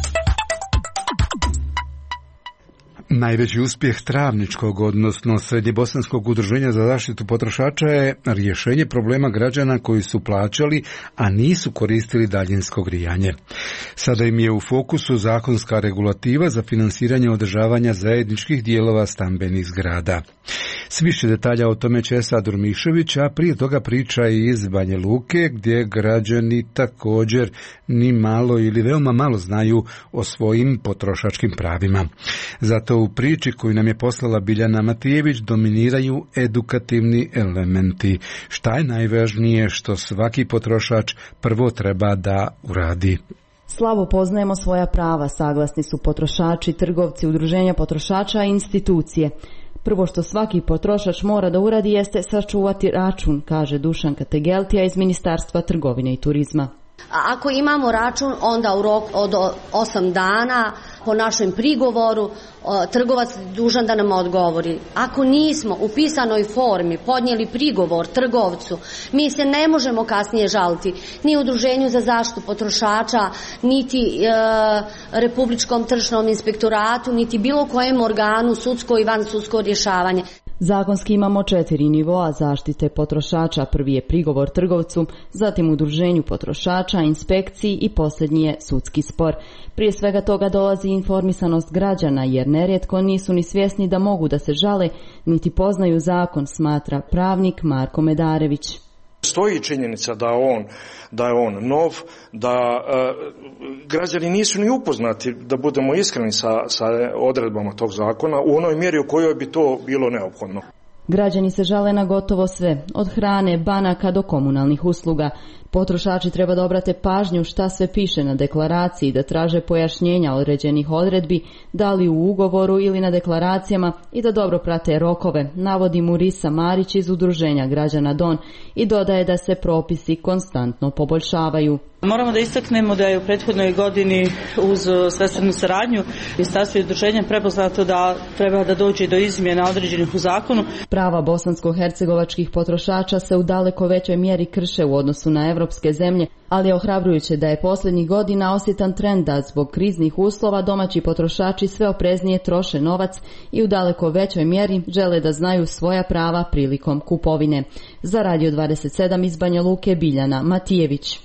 Najveći uspjeh Travničkog, odnosno Srednjebosanskog udruženja za zaštitu potrošača, je rješenje problema građana koji su plaćali, a nisu koristili daljinsko grijanje. Sada im je u fokusu zakonska regulativa za finansiranje održavanja zajedničkih dijelova stambenih zgrada. S više detalja o tome će Esad Durmišević, a prije toga priča i iz Banja Luke, gdje građani također ni malo ili veoma malo znaju o svojim potrošačkim pravima. Zato u priči koju nam je poslala Biljana Matijević dominiraju edukativni elementi. Šta je najvažnije što svaki potrošač prvo treba da uradi? Slabo poznajemo svoja prava, saglasni su potrošači, trgovci, udruženja potrošača i institucije. Prvo što svaki potrošač mora da uradi jeste sačuvati račun, kaže Dušanka Tegeltija iz Ministarstva trgovine i turizma. Ako imamo račun, onda u roku od osam dana po našem prigovoru trgovac dužan da nam odgovori. Ako nismo u pisanoj formi podnijeli prigovor trgovcu, mi se ne možemo kasnije žaliti ni udruženju za zaštitu potrošača, niti e, Republičkom tržišnom inspektoratu, niti bilo kojem organu sudsko i vansudsko rješavanje. Zakonski imamo četiri nivoa zaštite potrošača. Prvi je prigovor trgovcu, zatim udruženju potrošača, inspekciji i posljednji je sudski spor. Prije svega toga dolazi informisanost građana, jer nerijetko nisu ni svjesni da mogu da se žale, niti poznaju zakon, smatra pravnik Marko Medarević. Stoji činjenica da on, da je on nov, da e, građani nisu ni upoznati, da budemo iskreni sa, sa odredbama tog zakona u onoj mjeri u kojoj bi to bilo neophodno. Građani se žale na gotovo sve, od hrane, banaka do komunalnih usluga. Potrošači treba da obrate pažnju šta sve piše na deklaraciji, da traže pojašnjenja određenih odredbi, da li u ugovoru ili na deklaracijama, i da dobro prate rokove, navodi Murisa Marić iz udruženja građana Don i dodaje da se propisi konstantno poboljšavaju. Moramo da istaknemo da je u prethodnoj godini uz svestranu saradnju Ministarstvo i udruženja prepoznato da treba da dođe do izmjena određenih u zakonu. Prava bosansko-hercegovačkih potrošača se u daleko većoj mjeri krše u odnosu na evropske zemlje, ali je ohrabrujuće da je posljednjih godina osjetan trend da zbog kriznih uslova domaći potrošači sve opreznije troše novac i u daleko većoj mjeri žele da znaju svoja prava prilikom kupovine. Za Radio dvadeset sedam iz Banja Luke, Biljana Matijević.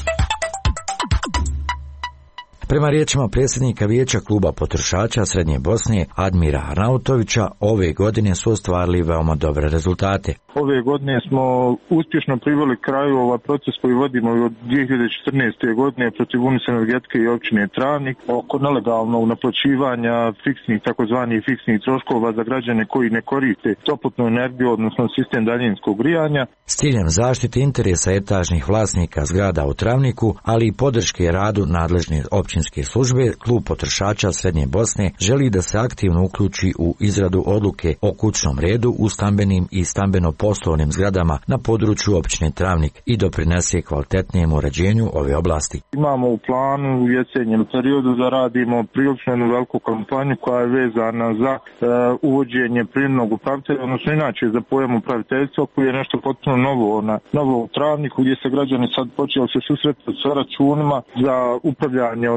Prema riječima predsjednika Vijeća kluba potrošača Srednje Bosne Admira Arnautovića, ove godine su ostvarili veoma dobre rezultate. Ove godine smo uspješno priveli kraju ovaj proces koji vodimo od dvije hiljade četrnaeste. godine protiv Unis Energetike i općine Travnik oko nelegalnog naplaćivanja fiksnih, takozvanih fiksnih troškova za građane koji ne koriste toplotnu energiju, odnosno sistem daljinskog grijanja. S ciljem zaštite interesa etažnih vlasnika zgrada u Travniku, ali i podrške radu nadležne općinske službe, klub potrošača Srednje Bosne želi da se aktivno uključi u izradu odluke o kućnom redu u stambenim i stambeno-poslovnim zgradama na području općine Travnik i doprinese kvalitetnijem uređenju ove oblasti. Imamo u planu u jesenjem periodu da radimo prilično jednu veliku kampanju koja je vezana za e, uvođenje prinudnog upravitelja, odnosno inače za pojam upraviteljstva koji je nešto potpuno novo, na, novo u Travniku, gdje se građani sad počeli se susretati sa računima za upravljanje, odnosno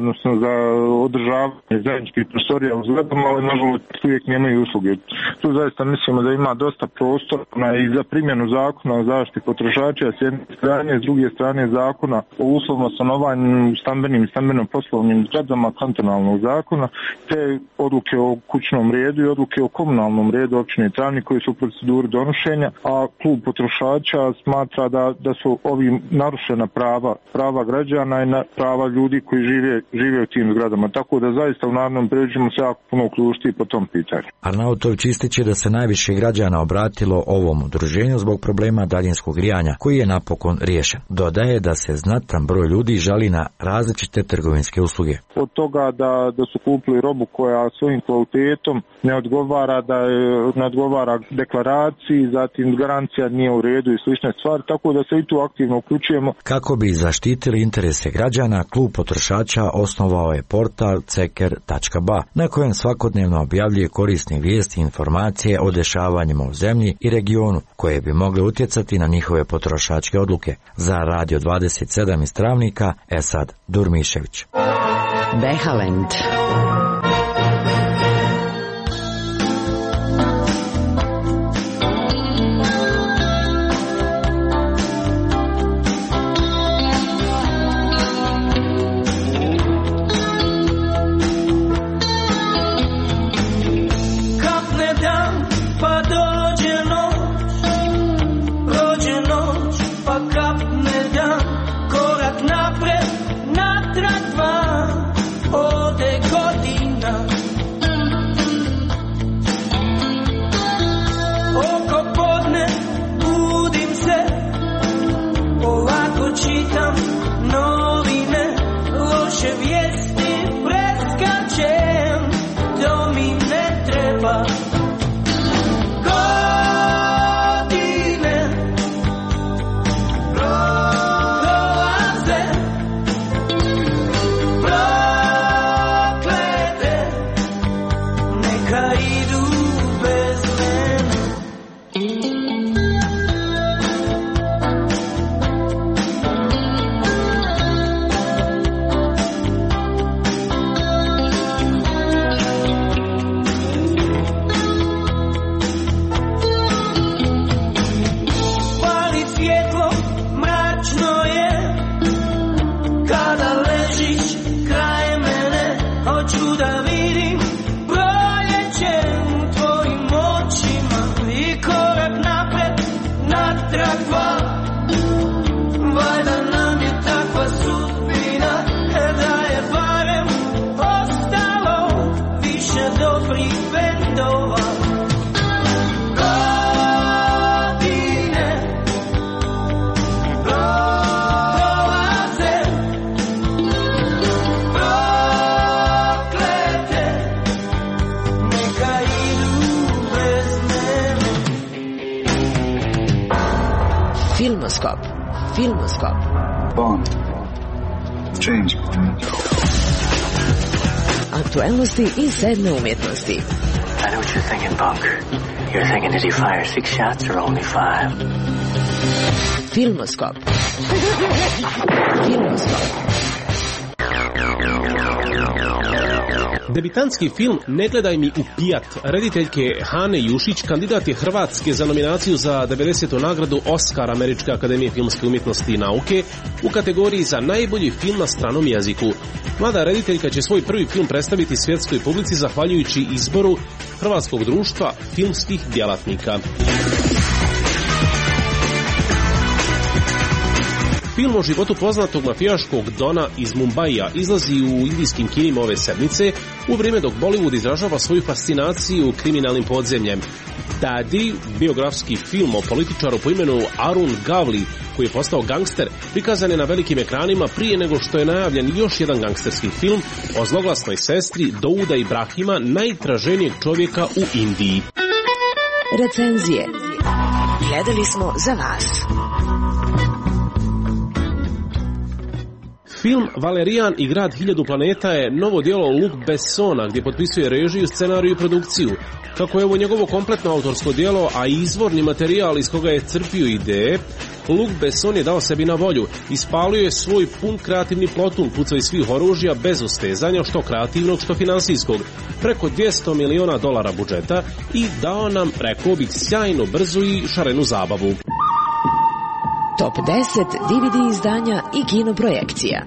odnosno za održavanje zajedničkih prostorija u zgradama, ali nažalost uvijek nemaju usluge. Tu zaista mislimo da ima dosta prostora i za primjenu zakona o zaštiti potrošača s jedne strane, s druge strane zakona o uslovnom stanovanju stambenim i stambeno-poslovnim zgradama kantonalnog zakona, te odluke o kućnom redu i odluke o komunalnom redu općine Travnik koji su u proceduri donošenja, a klub potrošača smatra da, da su ovim narušena prava, prava građana i na prava ljudi koji žive, žive u tim zgradama. Tako da zaista u narednom periodu ćemo se jako puno uključiti po tom pitanju. Arnautović ističe da se najviše građana obratilo ovom udruženju zbog problema daljinskog grijanja, koji je napokon riješen. Dodaje da se znatan broj ljudi žali na različite trgovinske usluge. Od toga da, da su kupili robu koja svojim kvalitetom ne odgovara, da je, ne odgovara deklaraciji, zatim garancija nije u redu i slične stvari, tako da se i tu aktivno uključujemo. Kako bi zaštitili interese građana, klub potrošača osnovao je portal ceker tačka ba na kojem svakodnevno objavljuje korisne vijesti i informacije o dešavanjima u zemlji i regionu koje bi mogle utjecati na njihove potrošačke odluke. Za Radio dvadeset sedam iz Travnika, Esad Durmišević. Behalend. Čitam novine, loše vijesti preskačem, to mi ne treba. Godine prolaze, proklete, neka idu bez mene. Filmoskop. Filmoskop. Bond. James Bond. Aktuelnosti i sedme umjetnosti. I know what you're thinking, Bunk. You're thinking, did he fire six shots or only five? Filmoskop. Filmoskop. Debitantski film Ne gledaj mi u pijat rediteljke Hane Jušić kandidat je Hrvatske za nominaciju za devedesetu nagradu Oskar Američke akademije filmske umjetnosti i nauke u kategoriji za najbolji film na stranom jeziku. Mlada rediteljka će svoj prvi film predstaviti svjetskoj publici zahvaljujući izboru Hrvatskog društva filmskih djelatnika. Film o životu poznatog mafijaškog dona iz Mumbaija izlazi u indijskim kinima ove sedmice, u vrijeme dok Bollywood izražava svoju fascinaciju kriminalnim podzemljem. Daddy, biografski film o političaru po imenu Arun Gavli, koji je postao gangster, prikazan je na velikim ekranima prije nego što je najavljen još jedan gangsterski film o zloglasnoj sestri Douda Ibrahima, najtraženijeg čovjeka u Indiji. Recenzije. Gledali smo za vas. Film Valerijan i grad hiljadu planeta je novo djelo Luc Bessona gdje potpisuje režiju, scenariju i produkciju. Kako je ovo njegovo kompletno autorsko djelo, a izvorni materijal iz koga je crpio ideje, Luc Besson je dao sebi na volju. Ispalio je svoj pun kreativni plotun, pucao iz svih oružja bez ustezanja, što kreativnog, što finansijskog. Preko dvjesto miliona dolara budžeta i dao nam, rekao bih, sjajno, brzu i šarenu zabavu. Top deset D V D izdanja i kinoprojekcija.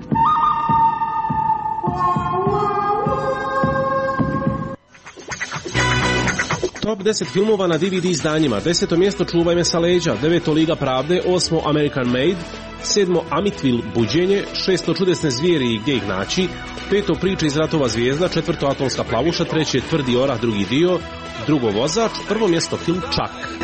Top deset filmova na D V D izdanjima. Deseto mjesto Čuvaj me sa leđa, deveto Liga pravde, osmo American Made, sedmo Amityville buđenje, šesto Čudesne zvijeri i gdje ih naći, peto Priče iz ratova zvijezda, četvrto Atomska plavuša, treće Tvrdi orah drugi dio, drugo Vozač, prvo mjesto film Čak.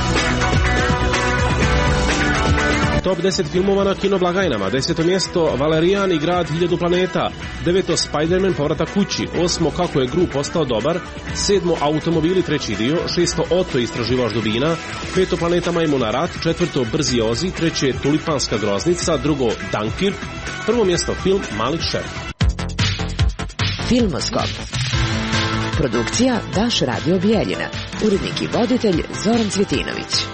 Top deset filmova na kinoblagajnama. Deseto mjesto Valerijan i grad hiljadu planeta, deveto Spider-Man povratak kući, osmo Kako je Gru postao dobar, sedmo Automobili treći dio, šesto Oto istraživač dubina, peto Planeta majmuna rat, četvrto Brzi Ozi, treće Tulipanska groznica, drugo Dunkirk, prvo mjesto film Mali šef. Filmoskop. Produkcija Daš Radio Bijeljina. Urednik i voditelj Zoran Cvjetinović.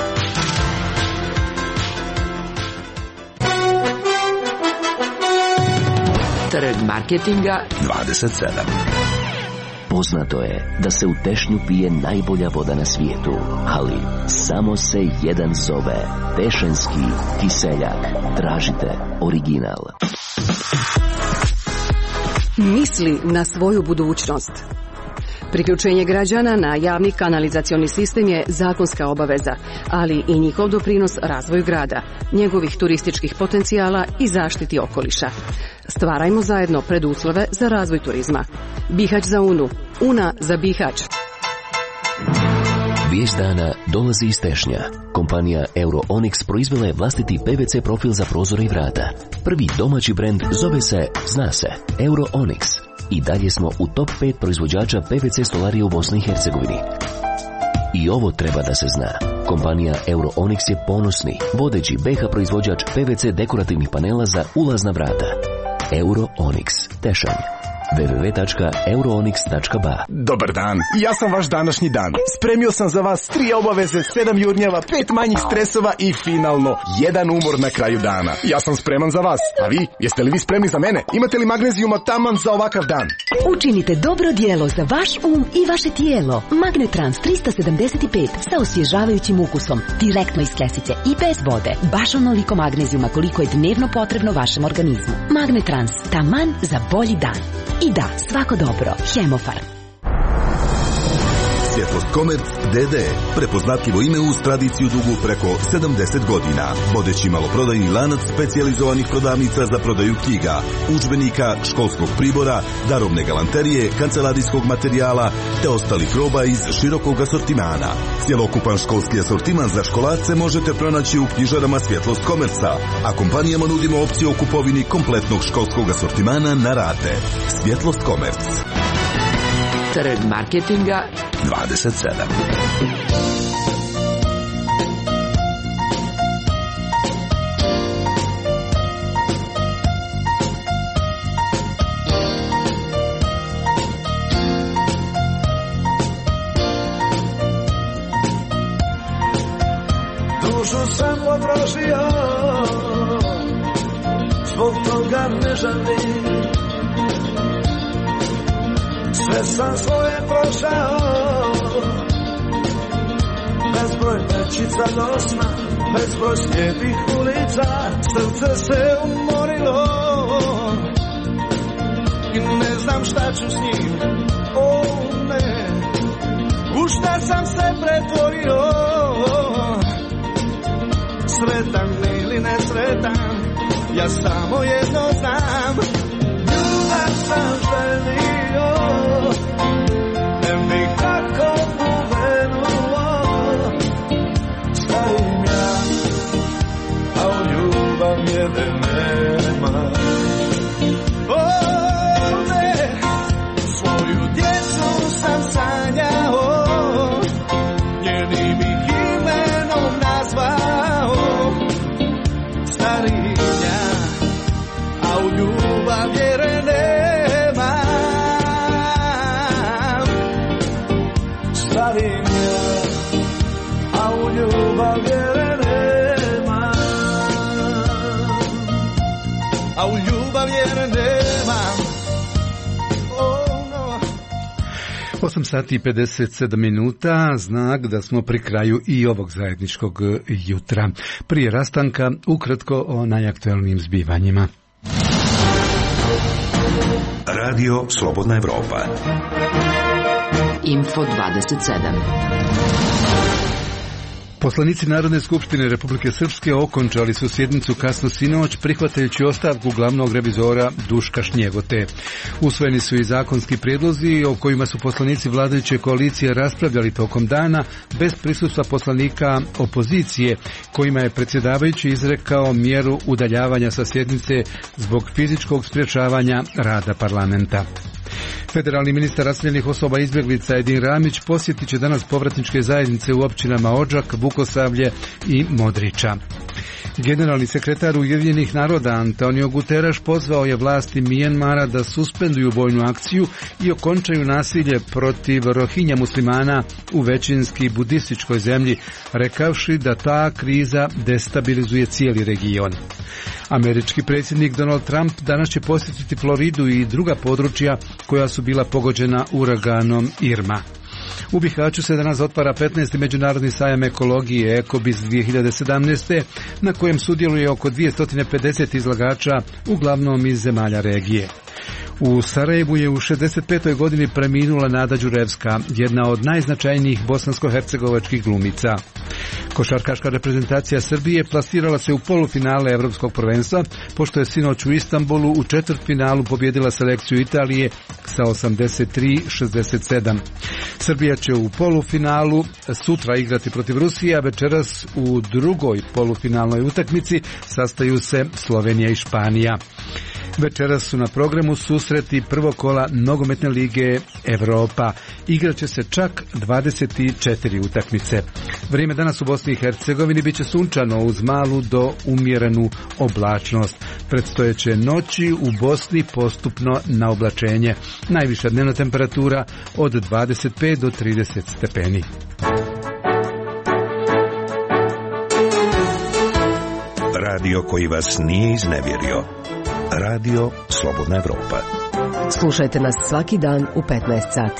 Trg marketinga dvadeset sedam. Poznato je da se u Tešnju pije najbolja voda na svijetu, ali samo se jedan zove Tešenski kiseljak. Tražite original. Misli na svoju budućnost. Priključenje građana na javni kanalizacioni sistem je zakonska obaveza, ali i njihov doprinos razvoju grada, njegovih turističkih potencijala i zaštiti okoliša. Stvarajmo zajedno preduslove za razvoj turizma. Bihać za Unu, Una za Bihać. Vijest dana dolazi iz Tešnja. Kompanija Euro Onyx proizvela je vlastiti P V C profil za prozore i vrata. Prvi domaći brend zove se, zna se, Euro Onyx. I dalje smo u top pet proizvođača P V C stolarije u Bosni i Hercegovini. I ovo treba da se zna. Kompanija Euro Onyx je ponosni, vodeći B H proizvođač P V C dekorativnih panela za ulazna vrata. Euro Onyx, Tešanj. w w w tačka euroonyx tačka ba. Dobar dan, ja sam vaš današnji dan. Spremio sam za vas tri obaveze, sedam jurnjava, pet manjih stresova i finalno jedan umor na kraju dana. Ja sam spreman za vas, a vi? Jeste li vi spremni za mene? Imate li magnezijuma taman za ovakav dan? Učinite dobro djelo za vaš um i vaše tijelo. Magnetrans trista sedamdeset pet sa osvježavajućim ukusom, direktno iz kesice i bez vode. Baš onoliko magnezijuma koliko je dnevno potrebno vašem organizmu. Magnetrans, taman za bolji dan. I da, svako dobro. Hemofarm. Svjetlost Komerc D D. Prepoznatljivo ime uz tradiciju dugu preko sedamdeset godina. Vodeći maloprodajni lanac specijalizovanih prodavnica za prodaju knjiga, udžbenika, školskog pribora, darovne galanterije, kancelarijskog materijala te ostalih roba iz širokog asortimana. Cjelokupan školski asortiman za školarce možete pronaći u knjižarama Svjetlost Komerca, a kompanijama nudimo opciju o kupovini kompletnog školskog asortimana na rate. Svjetlost Komerc. Trg marketinga dvadeset sedam. Dušu sam potrošio, zbog toga ne žalim. Sve sam svoje prošao, bezbroj pečica do sna, bezbroj slijepih ulica, srce se umorilo i ne znam šta ću s njim, o ne, u šta sam se pretvorio, sretan ili nesretan, ja samo jedno znam, ljubav sam želio, ne mi kako povenulo, stojim ja, a u ljubav mjede nema. O ne, svoju djecu sam sanjao, njenim ih imenom nazvao, starinja, a u ljubav vjere nema, a u ljubav vjere nema. Oh, no. osam sati i pedeset sedam minuta, znak da smo pri kraju i ovog zajedničkog jutra. Prije rastanka, ukratko o najaktuelnijim zbivanjima. Radio Slobodna Evropa. Info dvadeset sedam. Poslanici Narodne skupštine Republike Srpske okončali su sjednicu kasno sinoć prihvatajući ostavku glavnog revizora Duška Šnjegote. Usvojeni su i zakonski prijedlozi o kojima su poslanici vladajuće koalicije raspravljali tokom dana bez prisustva poslanika opozicije, kojima je predsjedavajući izrekao mjeru udaljavanja sa sjednice zbog fizičkog sprječavanja rada parlamenta. Federalni ministar raseljenih osoba izbjeglica Edin Ramić posjetit će danas povratničke zajednice u općinama Odžak, Vukosavlje i Modriča. Generalni sekretar Ujedinjenih naroda Antonio Guterres pozvao je vlasti Mijanmara da suspenduju vojnu akciju i okončaju nasilje protiv Rohinja muslimana u većinski budističkoj zemlji, rekavši da ta kriza destabilizuje cijeli region. Američki predsjednik Donald Trump danas će posjetiti Floridu i druga područja koja su bila pogođena uraganom Irma. U Bihaću se danas otvara petnaesti međunarodni sajam ekologije Ekobis dvije hiljade sedamnaeste. na kojem sudjeluje oko dvjesto pedeset izlagača, uglavnom iz zemalja regije. U Sarajevu je u šezdeset petoj godini preminula Nada Đurevska, jedna od najznačajnijih bosansko-hercegovačkih glumica. Košarkaška reprezentacija Srbije plasirala se u polufinale Evropskog prvenstva, pošto je sinoć u Istanbulu u četvrtfinalu pobjedila selekciju Italije sa osamdeset tri šezdeset sedam. Srbija će u polufinalu sutra igrati protiv Rusije, a večeras u drugoj polufinalnoj utakmici sastaju se Slovenija i Španija. Večeras su na programu susreti prvog kola nogometne lige Evropa. Igraće se čak dvadeset četiri utakmice. Vrijeme danas u Bosni i Hercegovini biće sunčano uz malu do umjerenu oblačnost. Predstojeće noći u Bosni postupno na oblačenje. Najviša dnevna temperatura od dvadeset pet do trideset stepeni. Radio koji vas nije iznevjerio. Radio Slobodna Evropa. Slušajte nas svaki dan u petnaest sati.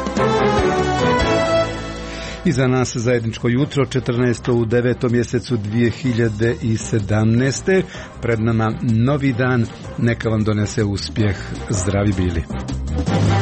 I za nas zajedničko jutro, četrnaesto u devetom mjesecu dvije hiljade sedamnaeste. Pred nama novi dan, neka vam donese uspjeh. Zdravi bili.